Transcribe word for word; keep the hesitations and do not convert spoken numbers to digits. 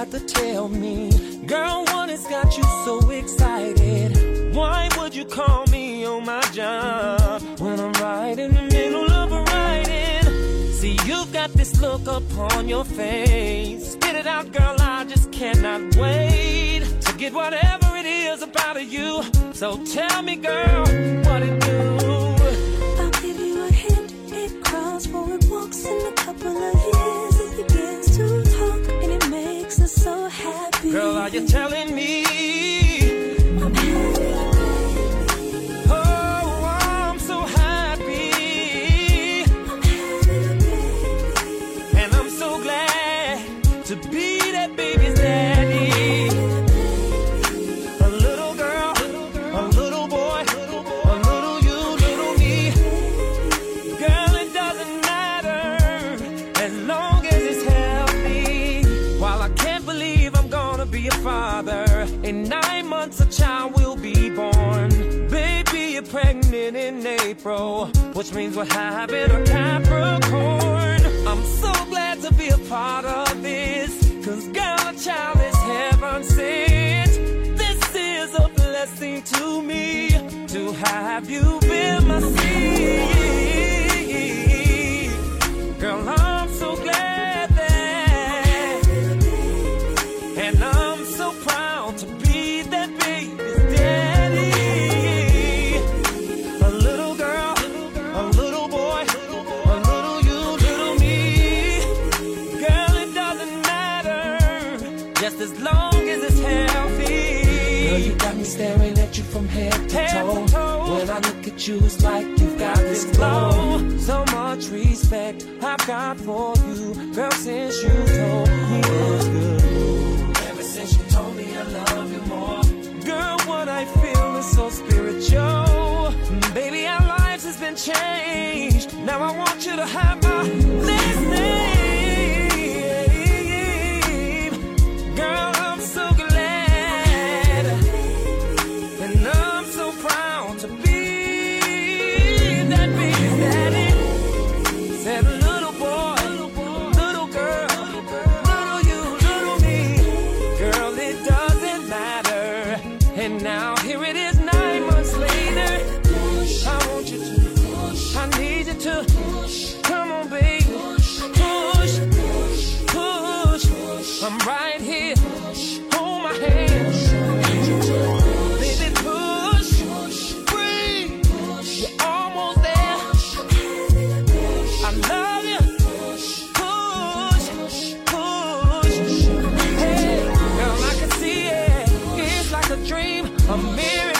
got to tell me? Girl, what has got you so excited? Why would you call me on my job when I'm right in the middle of a riding? See, you've got this look upon your face. Spit it out, girl, I just cannot wait to get whatever it is about you. So tell me, girl, what it do? I'll give you a hint. It crawls for it walks in a couple of years. It begins to talk and it makes us so happy. Girl, are you telling me? I'm happy, baby. Oh, I'm so happy. I'm happy, baby. And I'm so glad to be that baby's daddy. A little girl, a little boy, a little you, little me. Girl, it doesn't matter as long as it's healthy. While I can't believe I'm gonna be a father, in nine months a child will be born. Baby, you're pregnant in April, which means we're having a Capricorn. I'm so glad to be a part of this, cause girl, a child is heaven sent. This is a blessing to me, to have you in my seat. Girl, I'm so glad that, and I'm so proud to be that baby's daddy. A little girl, a little boy, a little you, little me. Girl, it doesn't matter, just as long as it's healthy. Girl, you got me staring at you from head to head toe. To toe. When I look at you, it's like you've got this glow. So much respect I've got for you, girl, since you told me it's good. Ever since you told me I love you more. Girl, what I feel is so spiritual. Baby, our lives has been changed. Now I want you to have my last name. Girl, I'm so glad, and I'm so proud to be that baby's daddy. Said little boy, little girl, little you, little me. Girl, it doesn't matter. And now here it is nine months later. I want you to, I need you to, come on baby, push, push, I'm right here, hold my hand, baby push, breathe, you're almost there, I love you, push, push, hey, girl I can see it, it's like a dream, a mirror.